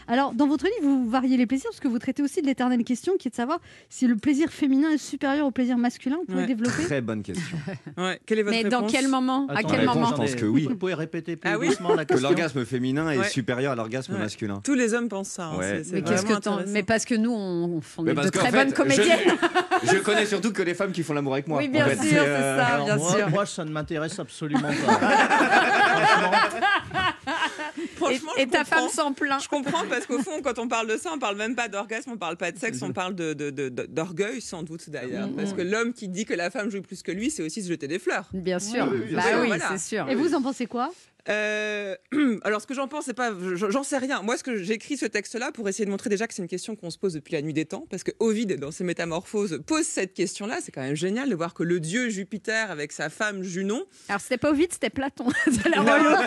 Alors, dans votre livre, vous variez les plaisirs, parce que vous traitez aussi de l'éternelle question, qui est de savoir si le plaisir féminin est supérieur au plaisir masculin. Vous pouvez développer? Très bonne question. Quelle est votre Mais réponse? dans quel moment? À quel moment? Je pense que oui. Vous pouvez répéter plus oui doucement la Que question. l'orgasme féminin est supérieur à l'orgasme masculin. Tous les hommes pensent ça. Hein. Ouais. C'est Mais qu'est-ce que vraiment Mais parce que nous, on est de très qu'en bonnes fait, comédiennes. Je connais surtout que les femmes qui font l'amour avec moi. Oui, bien en fait. sûr, c'est ça, Alors bien moi, sûr. moi, ça ne m'intéresse absolument pas. Franchement, Et je ta comprends. femme s'en plaint. Je comprends parce qu'au fond, quand on parle de ça, on parle même pas d'orgasme, on parle pas de sexe, on parle d'orgueil sans doute d'ailleurs. Parce que l'homme qui dit que la femme jouit plus que lui, c'est aussi se jeter des fleurs. Bien sûr. bien sûr, Oui, voilà. c'est sûr. Et vous en pensez quoi? Alors ce que j'en pense, c'est pas, j'en sais rien. Moi, ce que j'écris ce texte-là pour essayer de montrer déjà que c'est une question qu'on se pose depuis la nuit des temps, parce que Ovide, dans ses Métamorphoses, pose cette question-là. C'est quand même génial de voir que le dieu Jupiter avec sa femme Junon. Alors c'était pas Ovide, c'était Platon. Platon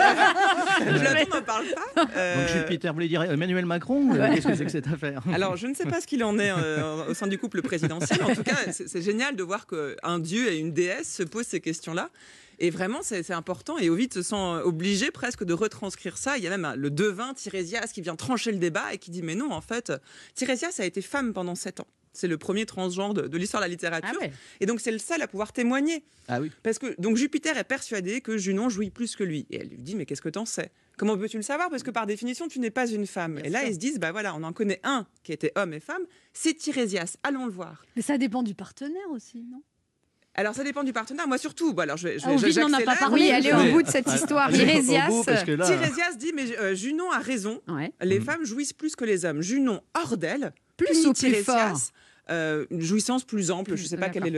n'en parle pas. Donc Jupiter, vous voulez dire Emmanuel Macron Qu'est-ce que c'est que cette affaire? Alors, je ne sais pas ce qu'il en est au sein du couple présidentiel. En tout cas, c'est génial de voir qu'un dieu et une déesse se posent ces questions-là. Et vraiment, c'est important. Et Ovide se sent obligé presque de retranscrire ça. Il y a même le devin Tirésias qui vient trancher le débat et qui dit mais non, en fait, Tirésias a été femme pendant 7 ans. C'est le premier transgenre de l'histoire de la littérature. Ah ouais. Et donc, c'est le seul à pouvoir témoigner. Ah oui. Parce que donc Jupiter est persuadé que Junon jouit plus que lui. Et elle lui dit mais qu'est-ce que t'en sais? Comment peux-tu le savoir? Parce que par définition, tu n'es pas une femme. Bien et là, sûr. Ils se disent bah voilà, on en connaît un qui était homme et femme, c'est Tirésias. Allons le voir. Mais ça dépend du partenaire aussi, non? Alors ça dépend du partenaire. Moi surtout, alors Ovide n'en a pas parlé. Oui, allez au bout de cette histoire. Tirésias dit mais Junon a raison. Ouais. Les femmes jouissent plus que les hommes. Junon hors d'elle, Plus ou plus fort. Une jouissance plus ample. Je ne sais pas quel est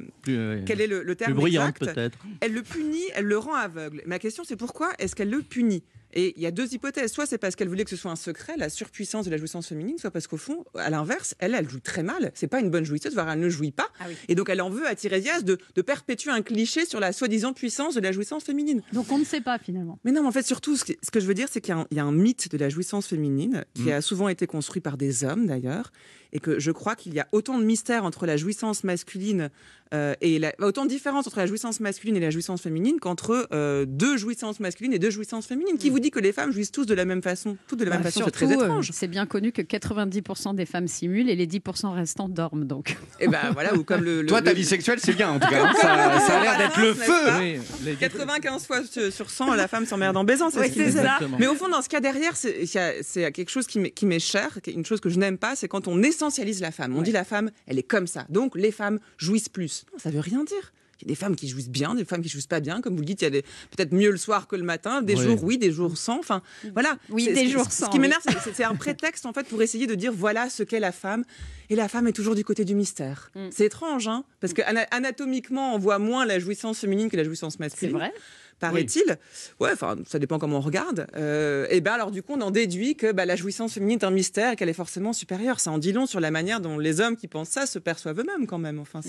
le terme plus bruyante exact. peut-être. Elle le punit, elle le rend aveugle. Ma question c'est pourquoi est-ce qu'elle le punit? Et il y a deux hypothèses. Soit c'est parce qu'elle voulait que ce soit un secret, la surpuissance de la jouissance féminine, soit parce qu'au fond, à l'inverse, elle joue très mal. C'est pas une bonne jouisseuse, voire elle ne jouit pas. Ah oui. Et donc elle en veut à Tirésias de perpétuer un cliché sur la soi-disant puissance de la jouissance féminine. Donc on ne sait pas finalement. Mais non, mais en fait, surtout, ce que je veux dire, c'est qu'il y a un mythe de la jouissance féminine qui a souvent été construit par des hommes d'ailleurs, et que je crois qu'il y a autant de mystères entre la jouissance masculine autant de différences entre la jouissance masculine et la jouissance féminine qu'entre deux jouissances masculines et deux jouissances féminines. Qui vous dit que les femmes jouissent tous de la même façon? Toutes de la même façon, c'est très étrange. C'est bien connu que 90% des femmes simulent et les 10% restants dorment. Donc. Et ben voilà, ou comme Toi, ta vie sexuelle, c'est bien en tout cas. Ça a l'air d'être le feu. Oui, 95 fois sur 100, la femme s'emmerde en baisant. C'est ce qu'il disait. Mais au fond, dans ce cas derrière, c'est quelque chose qui m'est cher, une chose que je n'aime pas, c'est quand on essentialise la femme. On dit la femme, elle est comme ça. Donc les femmes jouissent plus. Non, ça veut rien dire. Il y a des femmes qui jouissent bien, des femmes qui jouissent pas bien. Comme vous le dites, il y a peut-être mieux le soir que le matin. Des jours oui, des jours sans. Enfin, voilà. Oui, des jours sans. Ce qui m'énerve, c'est un prétexte en fait pour essayer de dire voilà ce qu'est la femme. Et la femme est toujours du côté du mystère. C'est étrange, hein, parce que anatomiquement, on voit moins la jouissance féminine que la jouissance masculine. C'est vrai. Paraît-il. Ouais, enfin, ça dépend comment on regarde. Et ben alors du coup, on en déduit que la jouissance féminine est un mystère et qu'elle est forcément supérieure. Ça en dit long sur la manière dont les hommes qui pensent ça se perçoivent eux-mêmes quand même. Enfin,